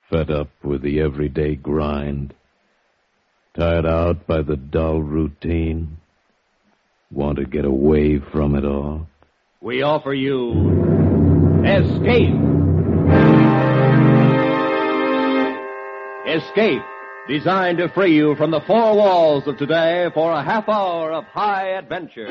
Fed up with the everyday grind. Tired out by the dull routine. Want to get away from it all? We offer you Escape. Escape, designed to free you from the four walls of today for a half hour of high adventure.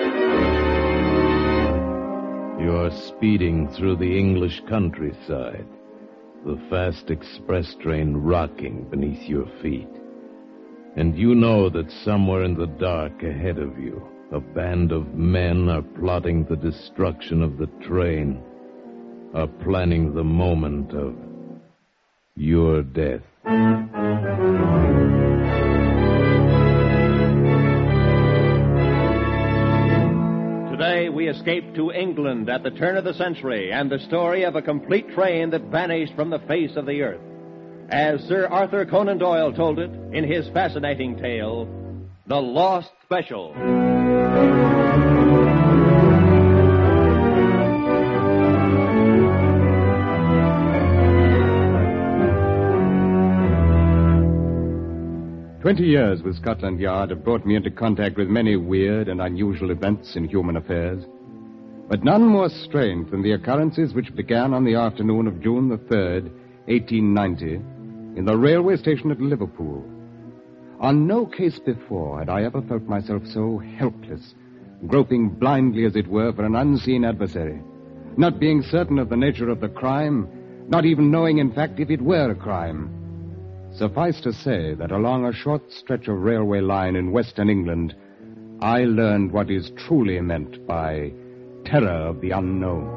You're speeding through the English countryside, the fast express train rocking beneath your feet. And you know that somewhere in the dark ahead of you, a band of men are plotting the destruction of the train, are planning the moment of your death. Today we escape to England at the turn of the century and the story of a complete train that vanished from the face of the earth. As Sir Arthur Conan Doyle told it in his fascinating tale, The Lost Special. "20 years with Scotland Yard have brought me into contact with many weird and unusual events in human affairs, but none more strange than the occurrences which began on the afternoon of June the 3rd, 1890, in the railway station at Liverpool. On no case before had I ever felt myself so helpless, groping blindly, as it were, for an unseen adversary, not being certain of the nature of the crime, not even knowing, in fact, if it were a crime. Suffice to say that along a short stretch of railway line in western England, I learned what is truly meant by terror of the unknown.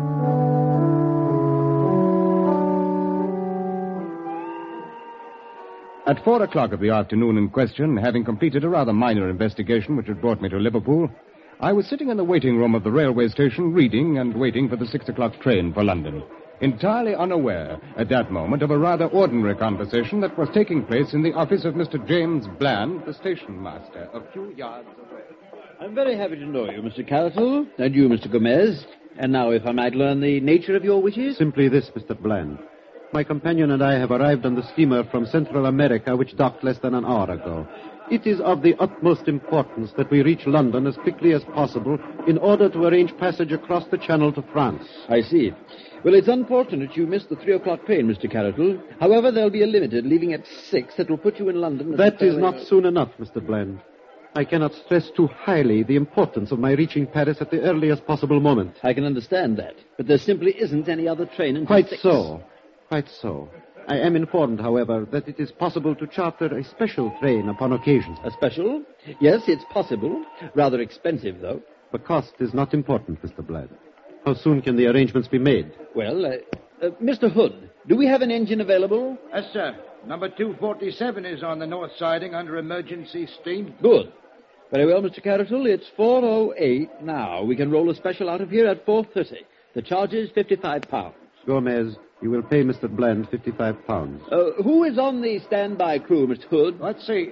At 4 o'clock of the afternoon in question, having completed a rather minor investigation which had brought me to Liverpool, I was sitting in the waiting room of the railway station reading and waiting for the 6 o'clock train for London, entirely unaware at that moment of a rather ordinary conversation that was taking place in the office of Mr. James Bland, the station master, a few yards away. I'm very happy to know you, Mr. Carroll, and you, Mr. Gomez. And now, if I might learn the nature of your wishes? Simply this, Mr. Bland. My companion and I have arrived on the steamer from Central America, which docked less than an hour ago. It is of the utmost importance that we reach London as quickly as possible in order to arrange passage across the Channel to France. I see. Well, it's unfortunate you missed the 3 o'clock train, Mr. Carroll. However, there'll be a limited leaving at 6 that will put you in London. That is not soon enough, Mr. Bland. I cannot stress too highly the importance of my reaching Paris at the earliest possible moment. I can understand that, but there simply isn't any other train until Quite 6. so. Quite so. I am informed, however, that it is possible to charter a special train upon occasion. A special? Yes, it's possible. Rather expensive, though. The cost is not important, Mr. Bland. How soon can the arrangements be made? Well, Mr. Hood, do we have an engine available? Yes, sir. Number 247 is on the north siding under emergency steam. Good. Very well, Mr. Carroll. It's 4:08 now. We can roll a special out of here at 4:30. The charge is £55. Gomez, you will pay Mr. Bland £55. Who is on the standby crew, Mr. Hood? Let's see.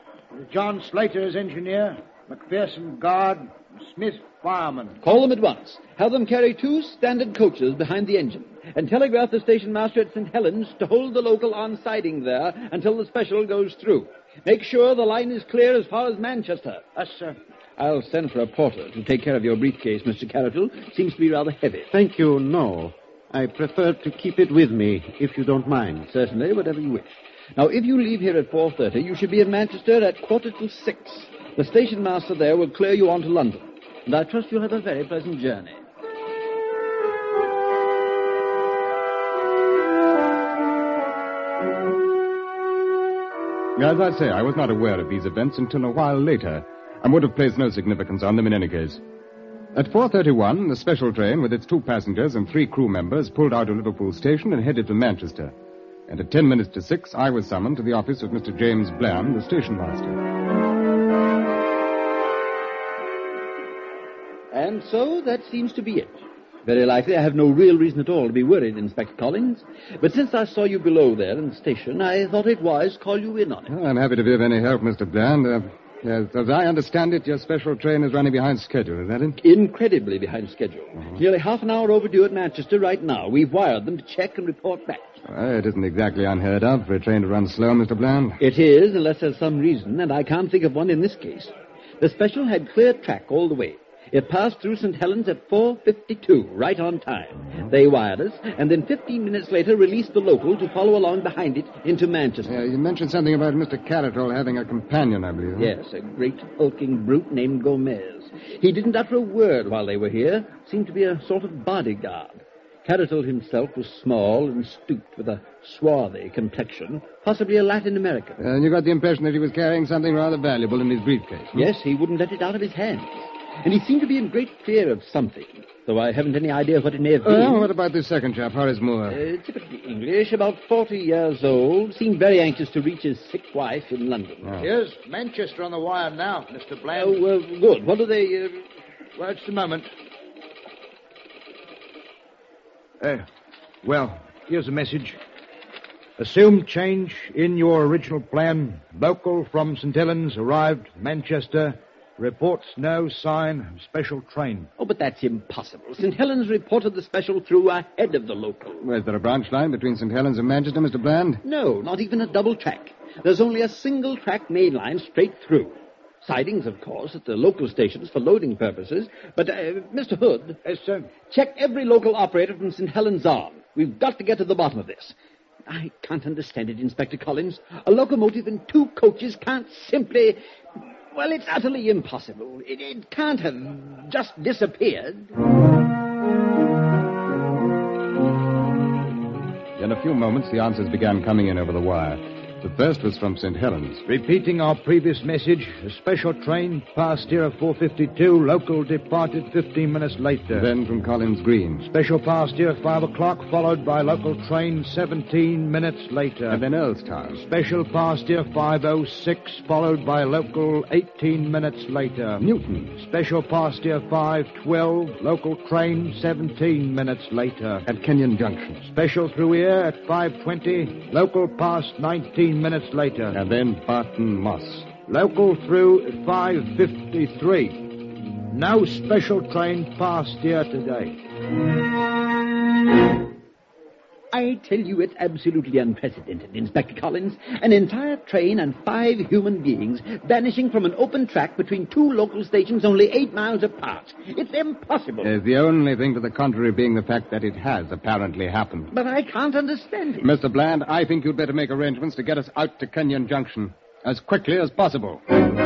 John Slater is engineer, McPherson guard, Smith fireman. Call them at once. Have them carry 2 standard coaches behind the engine, and telegraph the station master at St. Helens to hold the local on siding there until the special goes through. Make sure the line is clear as far as Manchester. Yes, sir. I'll send for a porter to take care of your briefcase, Mr. Carroll. Seems to be rather heavy. Thank you, no. I prefer to keep it with me, if you don't mind. Certainly, whatever you wish. Now, if you leave here at 4:30, you should be in Manchester at 6:15. The station master there will clear you on to London. And I trust you'll have a very pleasant journey. As I say, I was not aware of these events until a while later, and would have placed no significance on them in any case. At 4:31, the special train with its 2 passengers and 3 crew members pulled out of Liverpool station and headed to Manchester. And at 10 minutes to 6, I was summoned to the office of Mr. James Bland, the station master. And so that seems to be it. Very likely I have no real reason at all to be worried, Inspector Collins. But since I saw you below there in the station, I thought it wise to call you in on it. Well, I'm happy to be of any help, Mr. Bland. Yes, as I understand it, your special train is running behind schedule, is that it? Incredibly behind schedule. Nearly half an hour overdue at Manchester right now. We've wired them to check and report back. Well, it isn't exactly unheard of for a train to run slow, Mr. Bland. It is, unless there's some reason, and I can't think of one in this case. The special had clear track all the way. It passed through St. Helens at 4:52, right on time. They wired us, and then 15 minutes later released the local to follow along behind it into Manchester. You mentioned something about Mr. Catterall having a companion, I believe. Yes, a great hulking brute named Gomez. He didn't utter a word while they were here. Seemed to be a sort of bodyguard. Catterall himself was small and stooped with a swarthy complexion, possibly a Latin American. And you got the impression that he was carrying something rather valuable in his briefcase. Yes, he wouldn't let it out of his hands. And he seemed to be in great fear of something, though I haven't any idea what it may have been. What about this second chap, Horace Moore? Typically English, about 40 years old, seemed very anxious to reach his sick wife in London. Oh. Here's Manchester on the wire now, Mr. Bland. Oh, good. What do they... Well, just a moment. Well, here's a message. Assumed change in your original plan. Local from St. Helens arrived Manchester. Reports no sign of special train. Oh, but that's impossible. St. Helens reported the special through ahead of the local. Well, is there a branch line between St. Helens and Manchester, Mr. Bland? No, not even a double track. There's only a single track main line straight through. Sidings, of course, at the local stations for loading purposes. But, Mr. Hood... Yes, sir. Check every local operator from St. Helens on. We've got to get to the bottom of this. I can't understand it, Inspector Collins. A locomotive and 2 coaches can't simply... Well, it's utterly impossible. It can't have just disappeared. In a few moments, the answers began coming in over the wire. The first was from St. Helens. Repeating our previous message, a special train passed here at 4:52. Local departed 15 minutes later. Then from Collins Green. Special passed here at 5 o'clock, followed by local train 17 minutes later. And then Earlstown. Special passed here 5:06, followed by local 18 minutes later. Newton. Special passed here 5:12, local train 17 minutes later. At Kenyon Junction. Special through here at 5:20, local passed 19 minutes later. And then Barton Moss. Local through at 5:53. No special train passed here today. I tell you, it's absolutely unprecedented, Inspector Collins. An entire train and 5 human beings vanishing from an open track between 2 local stations only 8 miles apart. It's impossible. The only thing to the contrary being the fact that it has apparently happened. But I can't understand it. Mr. Bland, I think you'd better make arrangements to get us out to Kenyon Junction as quickly as possible.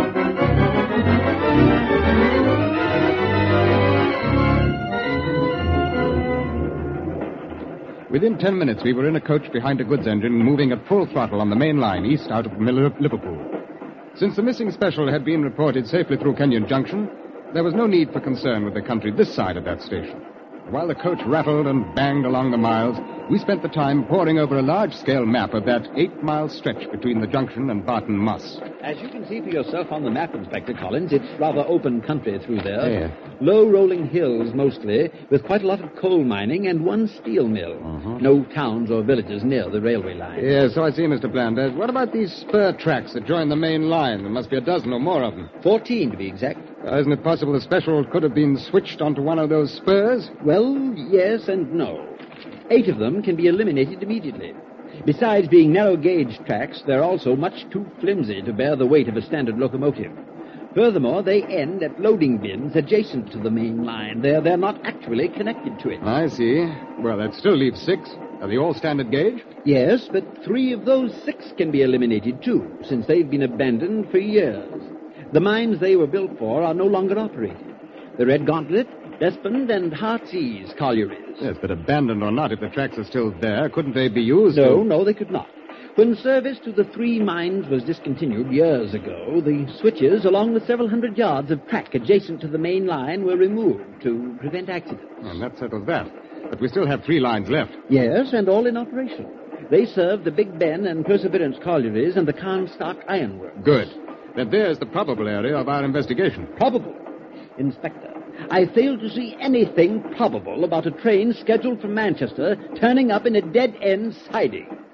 Within 10 minutes, we were in a coach behind a goods engine moving at full throttle on the main line east out of Liverpool. Since the missing special had been reported safely through Kenyon Junction, there was no need for concern with the country this side of that station. While the coach rattled and banged along the miles, we spent the time poring over a large-scale map of that 8-mile stretch between the junction and Barton Moss. As you can see for yourself on the map, Inspector Collins, it's rather open country through there. Yeah. Low rolling hills, mostly, with quite a lot of coal mining and 1 steel mill. No towns or villages near the railway line. Yeah, so I see, Mr. Bland. What about these spur tracks that join the main line? There must be a dozen or more of them. 14, to be exact. Isn't it possible the special could have been switched onto one of those spurs? Well, yes and no. 8 of them can be eliminated immediately. Besides being narrow-gauge tracks, they're also much too flimsy to bear the weight of a standard locomotive. Furthermore, they end at loading bins adjacent to the main line. They're not actually connected to it. I see. Well, that still leaves 6. Are they all standard gauge? Yes, but 3 of those 6 can be eliminated, too, since they've been abandoned for years. The mines they were built for are no longer operated. The Red Gauntlet, Despond, and Heartsease collieries. Yes, but abandoned or not, if the tracks are still there, couldn't they be used? No, they could not. When service to the 3 mines was discontinued years ago, the switches, along with several hundred yards of track adjacent to the main line, were removed to prevent accidents. And that settles that. But we still have 3 lines left. Yes, and all in operation. They serve the Big Ben and Perseverance collieries and the Carnstock Ironworks. Good. Then there's the probable area of our investigation. Probable? Inspector, I fail to see anything probable about a train scheduled from Manchester turning up in a dead-end siding.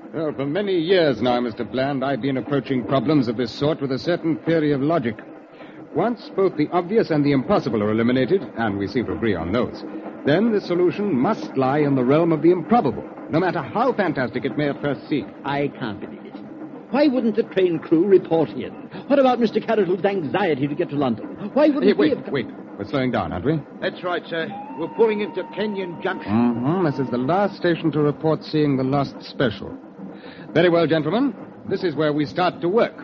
Well, for many years now, Mr. Bland, I've been approaching problems of this sort with a certain theory of logic. Once both the obvious and the impossible are eliminated, and we seem to agree on those, then the solution must lie in the realm of the improbable, no matter how fantastic it may at first seem. I can't believe it. Why wouldn't the train crew report in? What about Mr. Carrotle's anxiety to get to London? Why wouldn't Wait. we have... We're slowing down, aren't we? That's right, sir. We're pulling into Kenyon Junction. Mm-hmm. This is the last station to report seeing the Lost Special. Very well, gentlemen. This is where we start to work.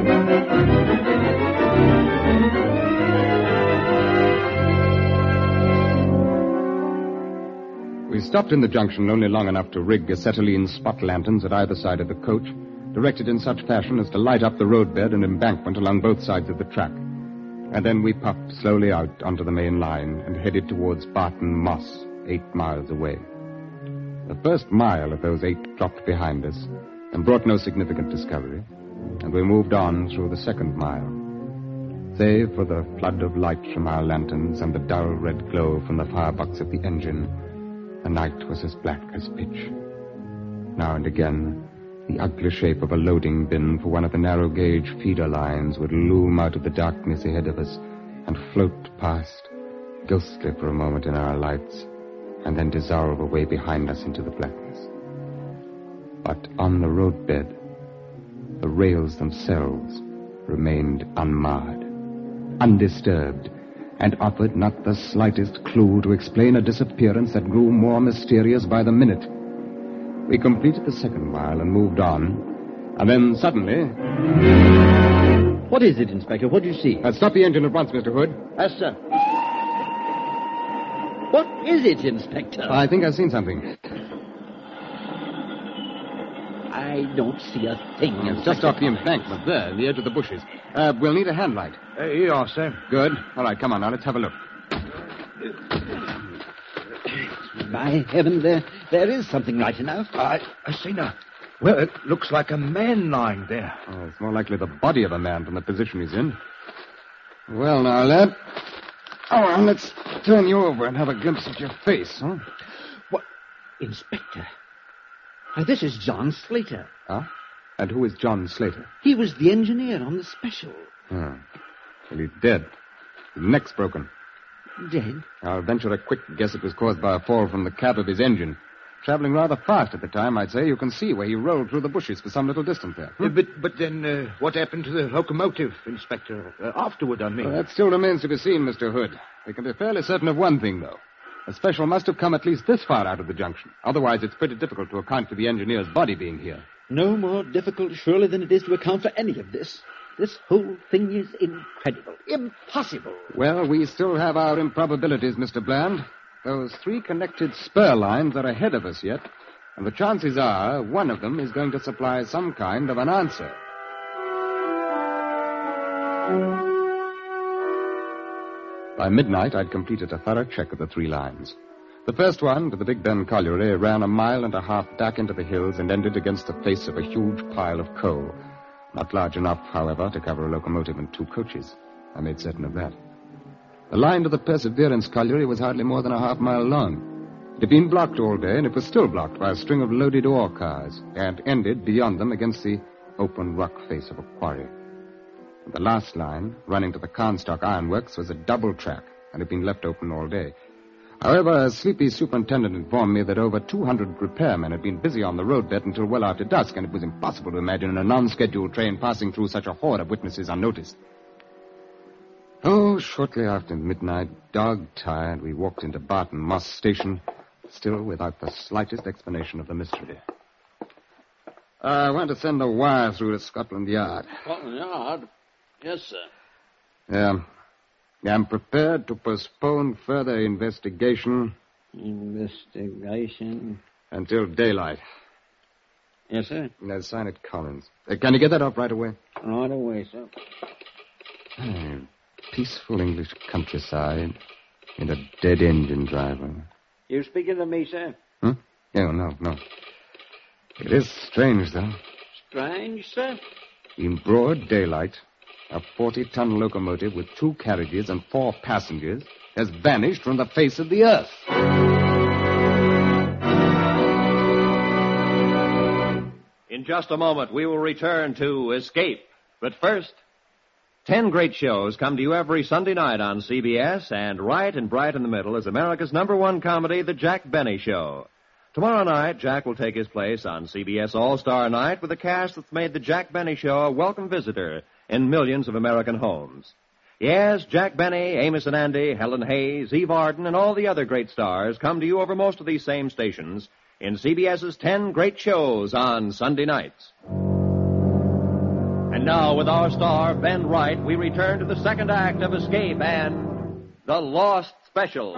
We stopped in the junction only long enough to rig acetylene spot lanterns at either side of the coach, directed in such fashion as to light up the roadbed and embankment along both sides of the track. And then we puffed slowly out onto the main line and headed towards Barton Moss, 8 miles away. The first mile of those 8 dropped behind us and brought no significant discovery, and we moved on through the second mile. Save for the flood of light from our lanterns and the dull red glow from the firebox of the engine, the night was as black as pitch. Now and again, the ugly shape of a loading bin for one of the narrow-gauge feeder lines would loom out of the darkness ahead of us and float past, ghostly for a moment in our lights, and then dissolve away behind us into the blackness. But on the roadbed, the rails themselves remained unmarred, undisturbed, and offered not the slightest clue to explain a disappearance that grew more mysterious by the minute. We completed the second mile and moved on, and then suddenly... What is it, Inspector? What do you see? Stop the engine at once, Mr. Hood. Yes, sir. What is it, Inspector? I think I've seen something. I don't see a thing. It's just off the embankment there, in the edge of the bushes. We'll need a hand light. Here you are, sir. Good. All right, come on now, let's have a look. By heaven, there is something right enough. I see now. Well, it looks like a man lying there. Oh, it's more likely the body of a man from the position he's in. Well, now, lad. Oh, let's turn you over and have a glimpse at your face, huh? What? Inspector. Why, this is John Slater. Huh? And who is John Slater? He was the engineer on the special. Oh. Well, he's dead. His neck's broken. Dead? I'll venture a quick guess it was caused by a fall from the cab of his engine. Traveling rather fast at the time, I'd say. You can see where he rolled through the bushes for some little distance there. But then what happened to the locomotive, Inspector? Afterward, I mean. Well, that still remains to be seen, Mr. Hood. We can be fairly certain of one thing, though. A special must have come at least this far out of the junction. Otherwise, it's pretty difficult to account for the engineer's body being here. No more difficult, surely, than it is to account for any of this. This whole thing is incredible. Impossible. Well, we still have our improbabilities, Mr. Bland. Those 3 connected spur lines are ahead of us yet, and the chances are one of them is going to supply some kind of an answer. By midnight, I'd completed a thorough check of the 3 lines. The first one, to the Big Ben colliery, ran 1.5 miles back into the hills and ended against the face of a huge pile of coal. Not large enough, however, to cover a locomotive and 2 coaches. I made certain of that. The line to the Perseverance colliery was hardly more than 1/2 mile long. It had been blocked all day, and it was still blocked by a string of loaded ore cars, and ended beyond them against the open rock face of a quarry. And the last line, running to the Carnstock Ironworks, was a double track, and had been left open all day. However, a sleepy superintendent informed me that over 200 repairmen had been busy on the roadbed until well after dusk, and it was impossible to imagine a non-scheduled train passing through such a horde of witnesses unnoticed. Oh, shortly after midnight, dog-tired, we walked into Barton Moss Station, still without the slightest explanation of the mystery. I want to send a wire through to Scotland Yard. Scotland Yard? Yes, sir. Yeah. I'm prepared to postpone further investigation. Investigation? Until daylight. Yes, sir. Now, sign it, Collins. Can you get that off right away? Right away, sir. Peaceful English countryside and a dead engine driver. You speaking to me, sir? Huh? No. It is strange, though. Strange, sir? In broad daylight, a 40-ton locomotive with 2 carriages and 4 passengers has vanished from the face of the earth. In just a moment, we will return to Escape. But first, 10 great shows come to you every Sunday night on CBS, and right and bright in the middle is America's #1 comedy, The Jack Benny Show. Tomorrow night, Jack will take his place on CBS All-Star Night with a cast that's made The Jack Benny Show a welcome visitor in millions of American homes. Yes, Jack Benny, Amos and Andy, Helen Hayes, Eve Arden, and all the other great stars come to you over most of these same stations in CBS's 10 great shows on Sunday nights. And now, with our star, Ben Wright, we return to the second act of Escape and The Lost Special.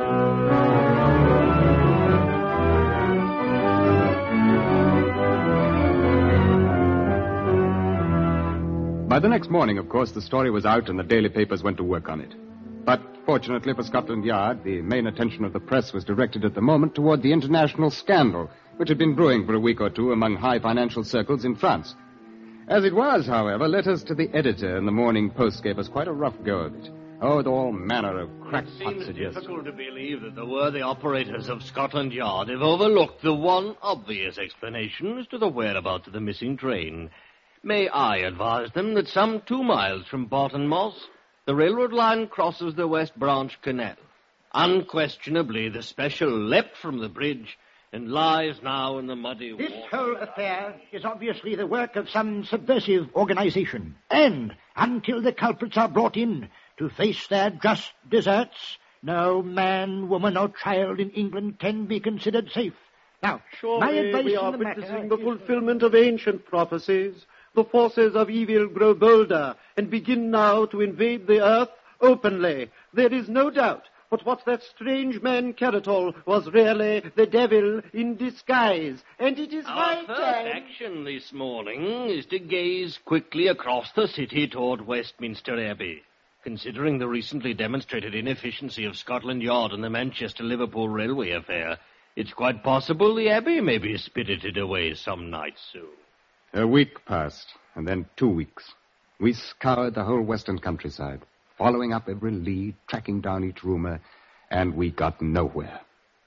By the next morning, of course, the story was out and the daily papers went to work on it. But fortunately for Scotland Yard, the main attention of the press was directed at the moment toward the international scandal, which had been brewing for a week or two among high financial circles in France. As it was, however, letters to the editor in the Morning Post gave us quite a rough go of it. Oh, with all manner of crackpot suggestions. It seems difficult to believe that the worthy operators of Scotland Yard have overlooked the one obvious explanation as to the whereabouts of the missing train. May I advise them that some 2 miles from Barton Moss, the railroad line crosses the West Branch Canal. Unquestionably, the special leapt from the bridge and lies now in the muddy water. This whole affair is obviously the work of some subversive organization. And until the culprits are brought in to face their just deserts, no man, woman, or child in England can be considered safe. Now, my Surely advice we are in the witnessing matter the fulfillment of ancient prophecies. The forces of evil grow bolder and begin now to invade the earth openly. There is no doubt but what that strange man Caratol was really the devil in disguise. And it is Our high first time... action this morning is to gaze quickly across the city toward Westminster Abbey. Considering the recently demonstrated inefficiency of Scotland Yard and the Manchester-Liverpool railway affair, it's quite possible the Abbey may be spirited away some night soon. A week passed, and then 2 weeks. We scoured the whole western countryside, following up every lead, tracking down each rumor, and we got nowhere.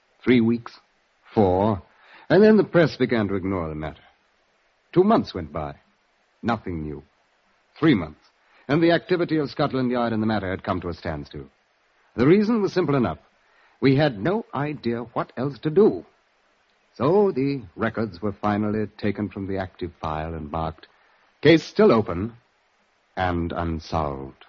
3 weeks, 4, and then the press began to ignore the matter. 2 months went by. Nothing new. 3 months, and the activity of Scotland Yard in the matter had come to a standstill. The reason was simple enough. We had no idea what else to do. So the records were finally taken from the active file and marked, case still open and unsolved.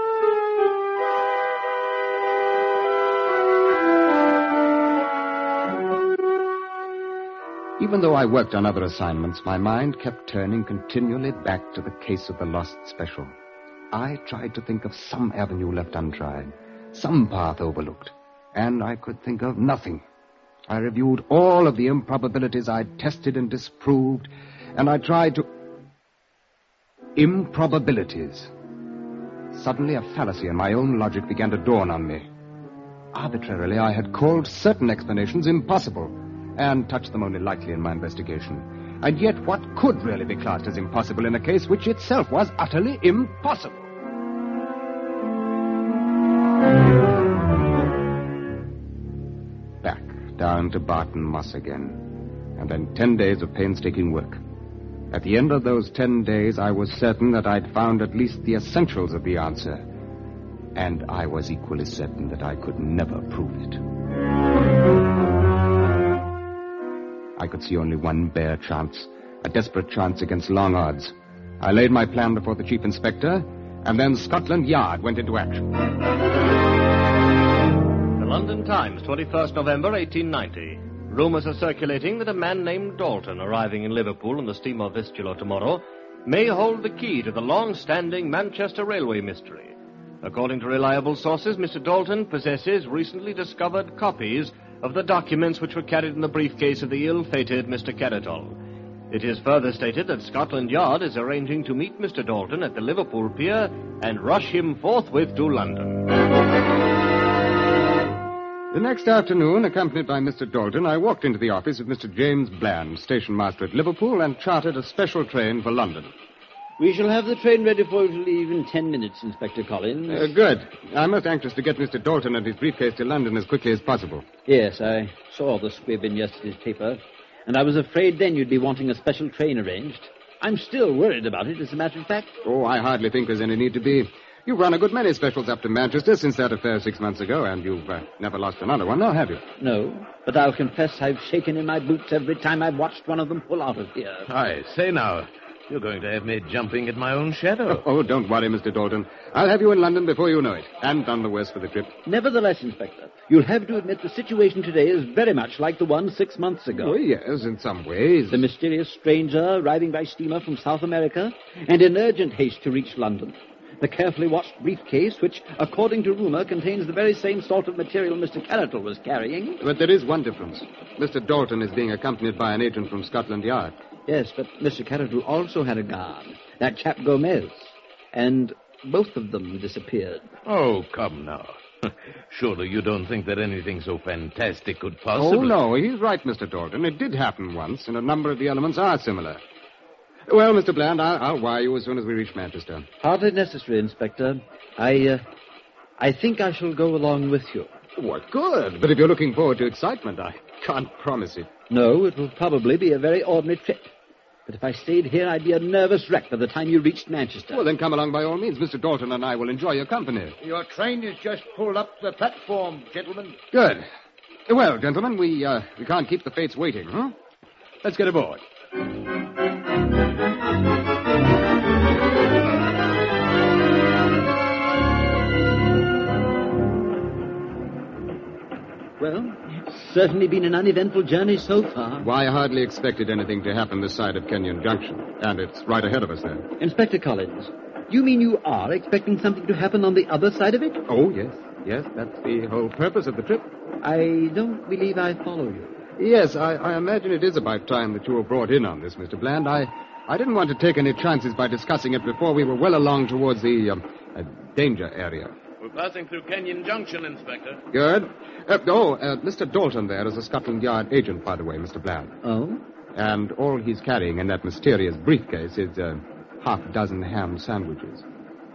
Even though I worked on other assignments, my mind kept turning continually back to the case of the Lost Special. I tried to think of some avenue left untried, some path overlooked, and I could think of nothing. I reviewed all of the improbabilities I'd tested and disproved, and I tried to... Improbabilities. Suddenly a fallacy in my own logic began to dawn on me. Arbitrarily, I had called certain explanations impossible, and touched them only lightly in my investigation. And yet, what could really be classed as impossible in a case which itself was utterly impossible? Back down to Barton Moss again, and then 10 days of painstaking work. At the end of those 10 days, I was certain that I'd found at least the essentials of the answer, and I was equally certain that I could never prove it. I could see only one bare chance, a desperate chance against long odds. I laid my plan before the chief inspector, and then Scotland Yard went into action. The London Times, 21st November, 1890. Rumors are circulating that a man named Dalton, arriving in Liverpool on the steamer Vistula tomorrow, may hold the key to the long-standing Manchester railway mystery. According to reliable sources, Mr. Dalton possesses recently discovered copies of the documents which were carried in the briefcase of the ill-fated Mr. Caratol. It is further stated that Scotland Yard is arranging to meet Mr. Dalton at the Liverpool pier and rush him forthwith to London. The next afternoon, accompanied by Mr. Dalton, I walked into the office of Mr. James Bland, station master at Liverpool, and chartered a special train for London. We shall have the train ready for you to leave in 10 minutes, Inspector Collins. Good. I'm most anxious to get Mr. Dalton and his briefcase to London as quickly as possible. Yes, I saw the squib in yesterday's paper, and I was afraid then you'd be wanting a special train arranged. I'm still worried about it, as a matter of fact. Oh, I hardly think there's any need to be. You've run a good many specials up to Manchester since that affair 6 months ago, and you've never lost another one, now have you? No, but I'll confess I've shaken in my boots every time I've watched one of them pull out of here. I say now, you're going to have me jumping at my own shadow. Oh, don't worry, Mr. Dalton. I'll have you in London before you know it, and none the worse for the trip. Nevertheless, Inspector, you'll have to admit the situation today is very much like the one 6 months ago. Oh, yes, in some ways. The mysterious stranger arriving by steamer from South America, and in urgent haste to reach London. The carefully watched briefcase, which, according to rumor, contains the very same sort of material Mr. Carroll was carrying. But there is one difference. Mr. Dalton is being accompanied by an agent from Scotland Yard. Yes, but Mr. Carroll also had a guard, that chap Gomez. And both of them disappeared. Oh, come now. Surely you don't think that anything so fantastic could possibly... Oh, no, he's right, Mr. Dalton. It did happen once, and a number of the elements are similar. Well, Mr. Bland, I'll wire you as soon as we reach Manchester. Hardly necessary, Inspector. I think I shall go along with you. What good? But if you're looking forward to excitement, I can't promise it. No, it will probably be a very ordinary trip. But if I stayed here, I'd be a nervous wreck by the time you reached Manchester. Well, then come along by all means. Mr. Dalton and I will enjoy your company. Your train is just pulled up to the platform, gentlemen. Good. Well, gentlemen, we can't keep the fates waiting, huh? Let's get aboard. Well, it's certainly been an uneventful journey so far. Why, I hardly expected anything to happen this side of Kenyon Junction. And it's right ahead of us there. Inspector Collins, do you mean you are expecting something to happen on the other side of it? Oh, yes. Yes, that's the whole purpose of the trip. I don't believe I follow you. Yes, I imagine it is about time that you were brought in on this, Mr. Bland. I didn't want to take any chances by discussing it before we were well along towards the danger area. We're passing through Kenyon Junction, Inspector. Good. Mr. Dalton there is a Scotland Yard agent, by the way, Mr. Bland. Oh? And all he's carrying in that mysterious briefcase is half a dozen ham sandwiches.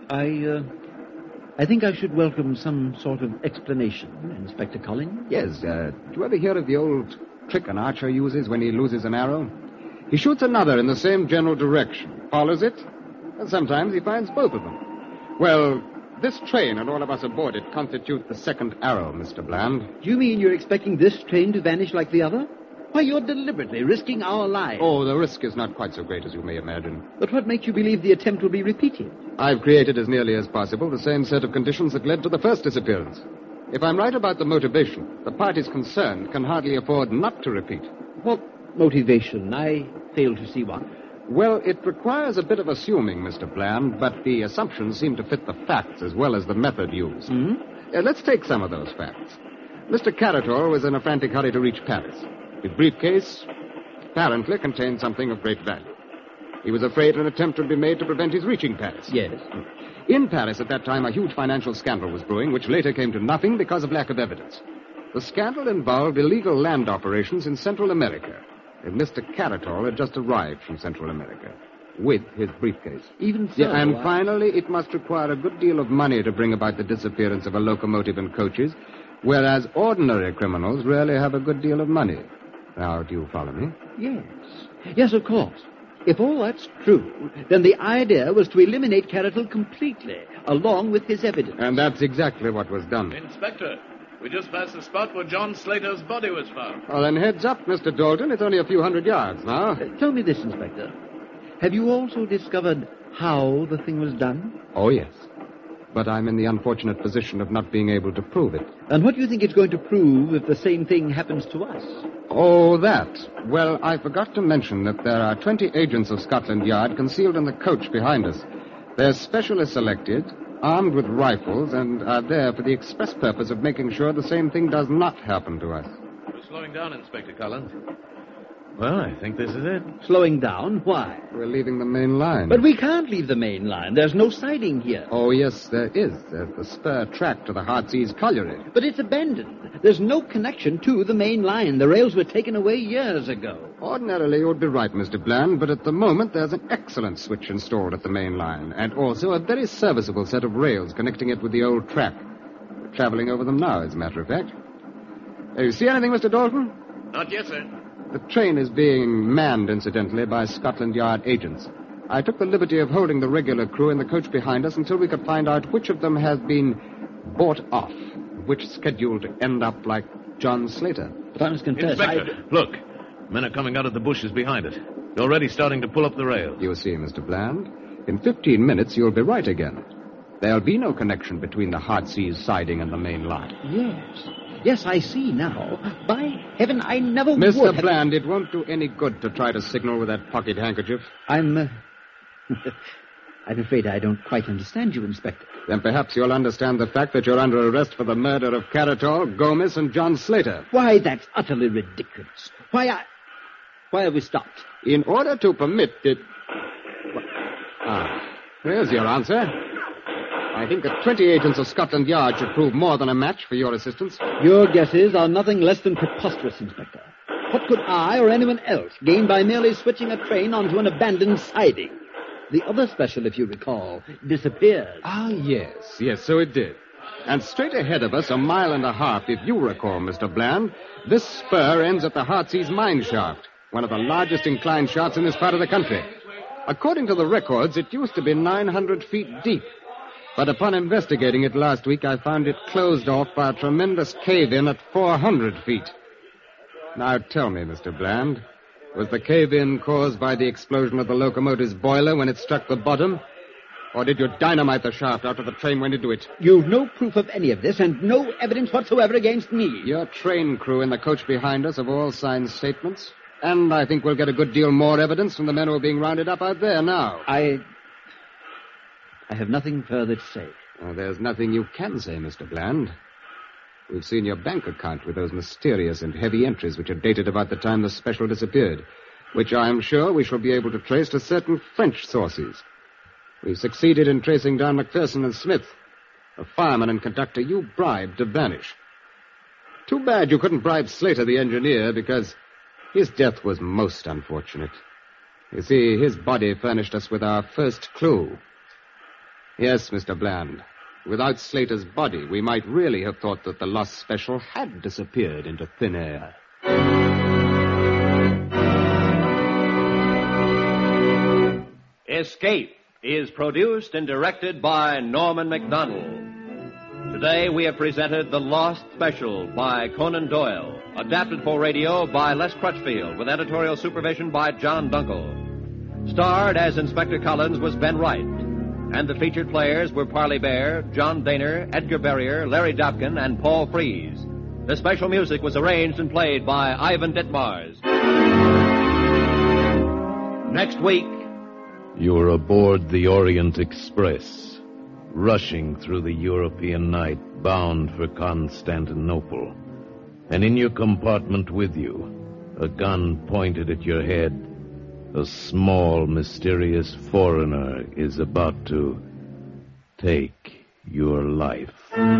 I think I should welcome some sort of explanation, Inspector Collins. Yes, do you ever hear of the old trick an archer uses when he loses an arrow? He shoots another in the same general direction, follows it, and sometimes he finds both of them. Well, this train and all of us aboard it constitute the second arrow, Mr. Bland. Do you mean you're expecting this train to vanish like the other? Why, you're deliberately risking our lives. Oh, the risk is not quite so great as you may imagine. But what makes you believe the attempt will be repeated? I've created as nearly as possible the same set of conditions that led to the first disappearance. If I'm right about the motivation, the parties concerned can hardly afford not to repeat. What motivation? I fail to see one. Well, it requires a bit of assuming, Mr. Bland, but the assumptions seem to fit the facts as well as the method used. Mm-hmm. Let's take some of those facts. Mr. Carrator was in a frantic hurry to reach Paris. His briefcase apparently contained something of great value. He was afraid an attempt would be made to prevent his reaching Paris. Yes. In Paris at that time, a huge financial scandal was brewing, which later came to nothing because of lack of evidence. The scandal involved illegal land operations in Central America. And Mr. Carrator had just arrived from Central America with his briefcase. Even so. Yeah, and finally, it must require a good deal of money to bring about the disappearance of a locomotive and coaches, whereas ordinary criminals rarely have a good deal of money. Now, do you follow me? Yes. Yes, of course. If all that's true, then the idea was to eliminate Carrator completely, along with his evidence. And that's exactly what was done. Inspector, we just passed the spot where John Slater's body was found. Well, then heads up, Mr. Dalton. It's only a few hundred yards now. Tell me this, Inspector. Have you also discovered how the thing was done? Oh, yes. But I'm in the unfortunate position of not being able to prove it. And what do you think it's going to prove if the same thing happens to us? Oh, that. Well, I forgot to mention that there are 20 agents of Scotland Yard concealed in the coach behind us. They're specially selected, armed with rifles, and are there for the express purpose of making sure the same thing does not happen to us. We're slowing down, Inspector Collins. Well, I think this is it. Slowing down? Why? We're leaving the main line. But we can't leave the main line. There's no siding here. Oh, yes, there is. There's the spur track to the Heartsease Colliery. But it's abandoned. There's no connection to the main line. The rails were taken away years ago. Ordinarily, you'd be right, Mr. Bland, but at the moment there's an excellent switch installed at the main line, and also a very serviceable set of rails connecting it with the old track. We're traveling over them now, as a matter of fact. You see anything, Mr. Dalton? Not yet, sir. The train is being manned, incidentally, by Scotland Yard agents. I took the liberty of holding the regular crew in the coach behind us until we could find out which of them has been bought off, which scheduled to end up like John Slater. But I must confess, Inspector, look. Men are coming out of the bushes behind it. They're already starting to pull up the rails. You see, Mr. Bland, in 15 minutes you'll be right again. There'll be no connection between the Heartsease siding and the main line. Yes, I see now. By heaven, I never would Mr. have... Bland, it won't do any good to try to signal with that pocket handkerchief. I'm afraid I don't quite understand you, Inspector. Then perhaps you'll understand the fact that you're under arrest for the murder of Caratol, Gomez, and John Slater. Why, that's utterly ridiculous. Why have we stopped? In order to permit it... there's your answer. I think that 20 agents of Scotland Yard should prove more than a match for your assistance. Your guesses are nothing less than preposterous, Inspector. What could I or anyone else gain by merely switching a train onto an abandoned siding? The other special, if you recall, disappeared. Yes, so it did. And straight ahead of us, a mile and a half, if you recall, Mr. Bland, this spur ends at the Heartsease mine shaft, one of the largest inclined shafts in this part of the country. According to the records, it used to be 900 feet deep. But upon investigating it last week, I found it closed off by a tremendous cave-in at 400 feet. Now tell me, Mr. Bland, was the cave-in caused by the explosion of the locomotive's boiler when it struck the bottom? Or did you dynamite the shaft after the train went into it? You've no proof of any of this and no evidence whatsoever against me. Your train crew in the coach behind us have all signed statements. And I think we'll get a good deal more evidence from the men who are being rounded up out there now. I have nothing further to say. Well, there's nothing you can say, Mr. Bland. We've seen your bank account with those mysterious and heavy entries which are dated about the time the special disappeared, which I am sure we shall be able to trace to certain French sources. We've succeeded in tracing down McPherson and Smith, a fireman and conductor you bribed to vanish. Too bad you couldn't bribe Slater, the engineer, because his death was most unfortunate. You see, his body furnished us with our first clue. Yes, Mr. Bland. Without Slater's body, we might really have thought that the lost special had disappeared into thin air. Escape is produced and directed by Norman MacDonald. Today we have presented The Lost Special by Conan Doyle, adapted for radio by Les Crutchfield, with editorial supervision by John Dunkel. Starred as Inspector Collins was Ben Wright, and the featured players were Parley Bear, John Daner, Edgar Barrier, Larry Dobkin, and Paul Frees. The special music was arranged and played by Ivan Ditmars. Next week... You're aboard the Orient Express, rushing through the European night, bound for Constantinople. And in your compartment with you, a gun pointed at your head, a small, mysterious foreigner is about to take your life.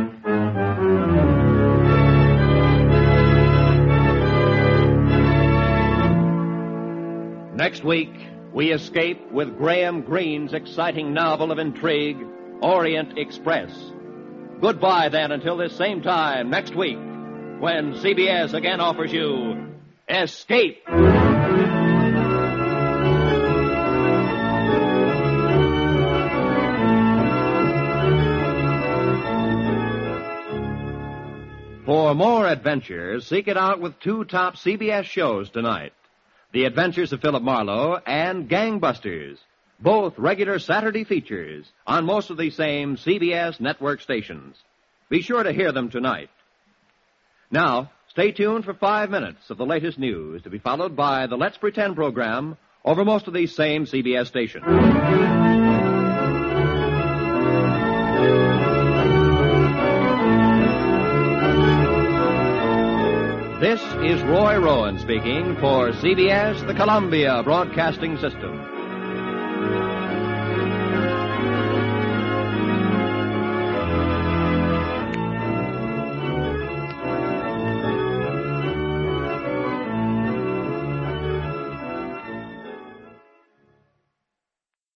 Next week, we escape with Graham Greene's exciting novel of intrigue, Orient Express. Goodbye, then, until this same time next week, when CBS again offers you Escape. For more adventures, seek it out with two top CBS shows tonight. The Adventures of Philip Marlowe and Gangbusters, both regular Saturday features on most of the same CBS network stations. Be sure to hear them tonight. Now, stay tuned for 5 minutes of the latest news, to be followed by the Let's Pretend program over most of these same CBS stations. This is Roy Rowan speaking for CBS, the Columbia Broadcasting System.